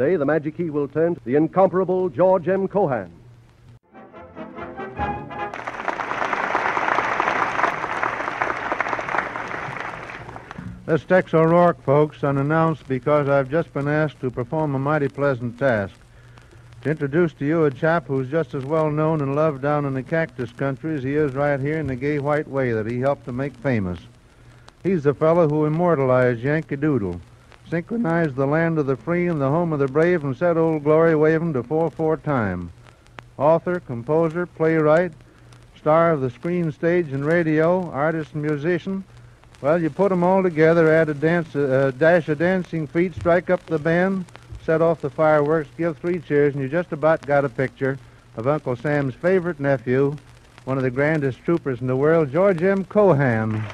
Today, the Magic Key will turn to the incomparable George M. Cohan. This is Tex O'Rourke, folks, unannounced because I've just been asked to perform a mighty pleasant task. To introduce to you a chap who's just as well known and loved down in the cactus country as he is right here in the gay white way that he helped to make famous. He's the fellow who immortalized Yankee Doodle, synchronized the land of the free and the home of the brave, and set Old Glory waving to 4/4 time. Author, composer, playwright, star of the screen, stage, and radio, artist and musician. Well, you put them all together, add a dash of dancing feet, strike up the band, set off the fireworks, give 3 cheers, and you just about got a picture of Uncle Sam's favorite nephew, one of the grandest troopers in the world, George M. Cohan.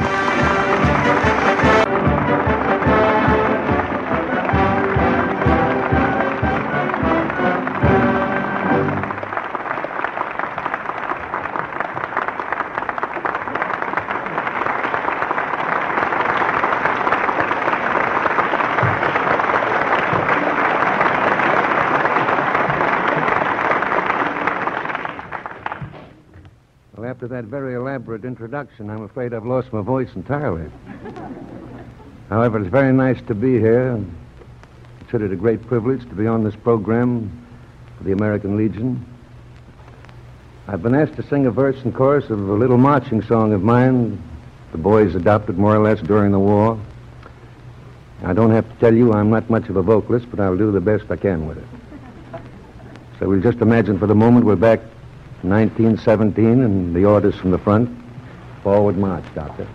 After that very elaborate introduction, I'm afraid I've lost my voice entirely. However, it's very nice to be here. I consider it a great privilege to be on this program for the American Legion. I've been asked to sing a verse and chorus of a little marching song of mine the boys adopted more or less during the war. I don't have to tell you I'm not much of a vocalist, but I'll do the best I can with it. So we'll just imagine for the moment we're back 1917, and the orders from the front. Forward march, Doctor.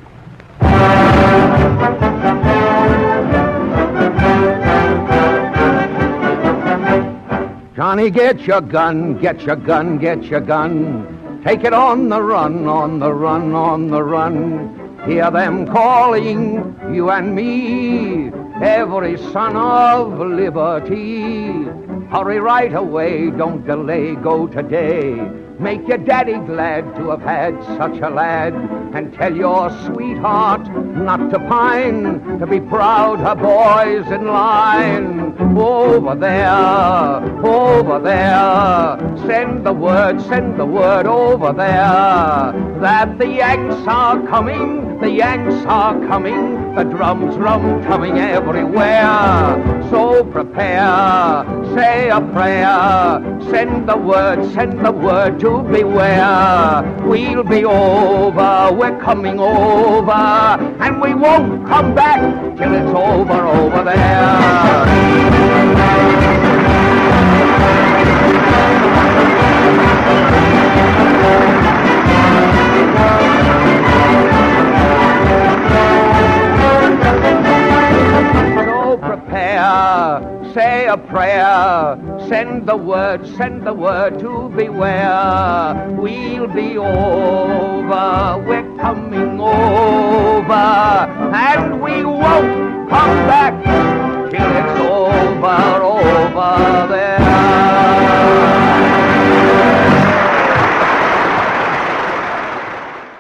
Johnny, get your gun, get your gun, get your gun. Take it on the run, on the run, on the run. Hear them calling, you and me, every son of liberty. Hurry right away, don't delay, go today. Make your daddy glad to have had such a lad, and tell your sweetheart not to pine, to be proud her boys in line. Over there, send the word over there, that the Yanks are coming, the Yanks are coming, the drums coming everywhere. So prepare, say a prayer, send the word to beware. We'll be over, we're coming over, and we won't come back till it's over there. So prepare, say a prayer, send the word to beware. We'll be over, we're coming over, and we won't come back